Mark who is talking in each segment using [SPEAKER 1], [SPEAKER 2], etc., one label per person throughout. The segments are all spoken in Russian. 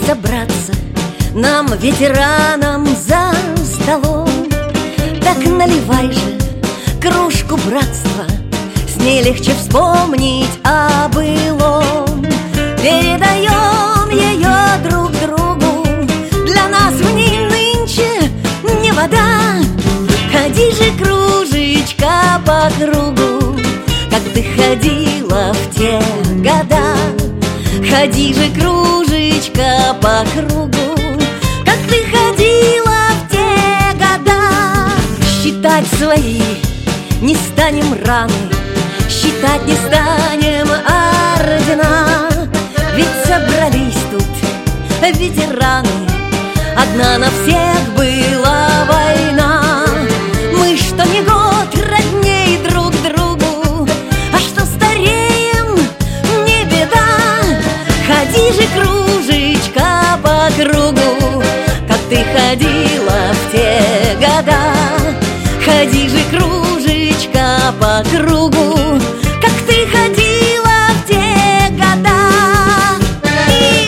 [SPEAKER 1] собраться нам, ветеранам, за столом. Так наливай же кружку братства, с ней легче вспомнить о былом. Передаем ее друг другу, для нас в ней нынче не вода. Ходи же, кружечка, по кругу, как ты ходила в те года. Ходи же, кружечка, по кругу, как ты ходила в те года. Считать свои не станем раны, считать не станем ордена. Ведь собрались тут ветераны, одна на всех была война. Мы что ни год родней друг другу, а что стареем, не беда. Ходи же, кружечка, по кругу, как ты ходила в те года. Ходи же, кружечка, по кругу, как ты ходила в те года. И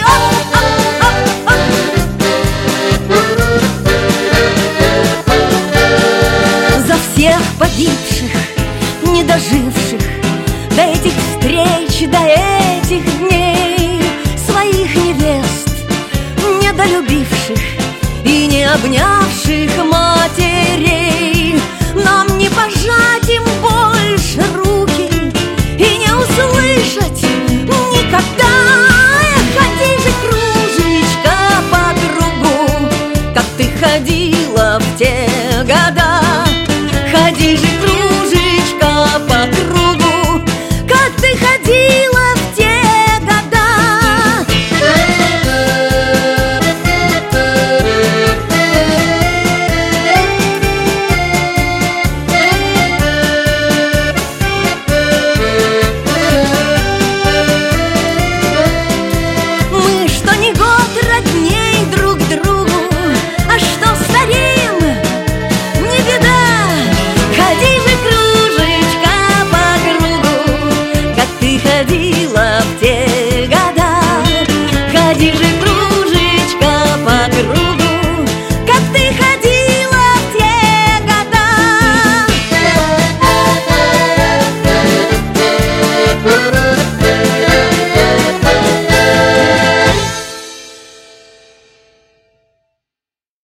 [SPEAKER 1] за всех погибших, не доживших до этих встреч, до этих дней, своих невест, недолюбивших и не обнявших